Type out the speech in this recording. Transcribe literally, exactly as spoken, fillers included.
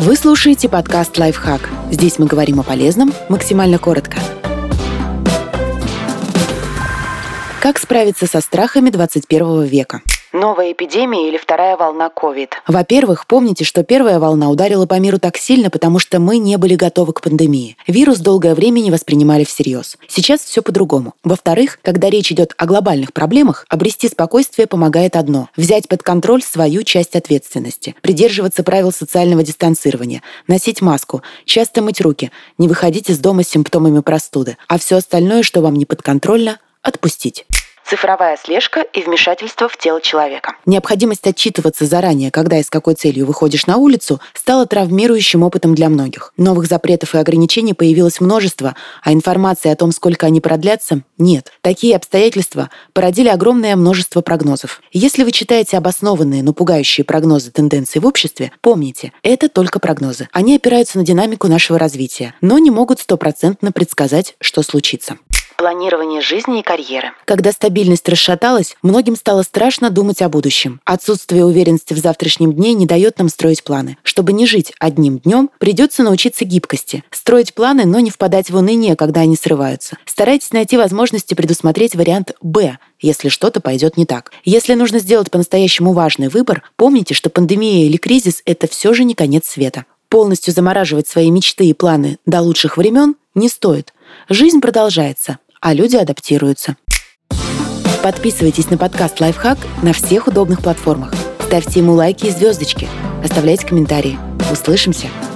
Вы слушаете подкаст «Лайфхак». Здесь мы говорим о полезном максимально коротко. Как справиться со страхами двадцать первого века? Новая эпидемия или вторая волна ковид? Во-первых, помните, что первая волна ударила по миру так сильно, потому что мы не были готовы к пандемии. Вирус долгое время не воспринимали всерьез. Сейчас все по-другому. Во-вторых, когда речь идет о глобальных проблемах, обрести спокойствие помогает одно – взять под контроль свою часть ответственности, придерживаться правил социального дистанцирования, носить маску, часто мыть руки, не выходить из дома с симптомами простуды, а все остальное, что вам не подконтрольно, отпустить. Цифровая слежка и вмешательство в тело человека. Необходимость отчитываться заранее, когда и с какой целью выходишь на улицу, стала травмирующим опытом для многих. Новых запретов и ограничений появилось множество, а информации о том, сколько они продлятся, нет. Такие обстоятельства породили огромное множество прогнозов. Если вы читаете обоснованные, но пугающие прогнозы тенденций в обществе, помните, это только прогнозы. Они опираются на динамику нашего развития, но не могут стопроцентно предсказать, что случится. Планирование жизни и карьеры. Когда стабильность расшаталась, многим стало страшно думать о будущем. Отсутствие уверенности в завтрашнем дне не дает нам строить планы. Чтобы не жить одним днем, придется научиться гибкости. Строить планы, но не впадать в уныние, когда они срываются. Старайтесь найти возможности предусмотреть вариант «Б», если что-то пойдет не так. Если нужно сделать по-настоящему важный выбор, помните, что пандемия или кризис – это все же не конец света. Полностью замораживать свои мечты и планы до лучших времен не стоит. Жизнь продолжается, а люди адаптируются. Подписывайтесь на подкаст «Лайфхак» на всех удобных платформах. Ставьте ему лайки и звездочки. Оставляйте комментарии. Услышимся!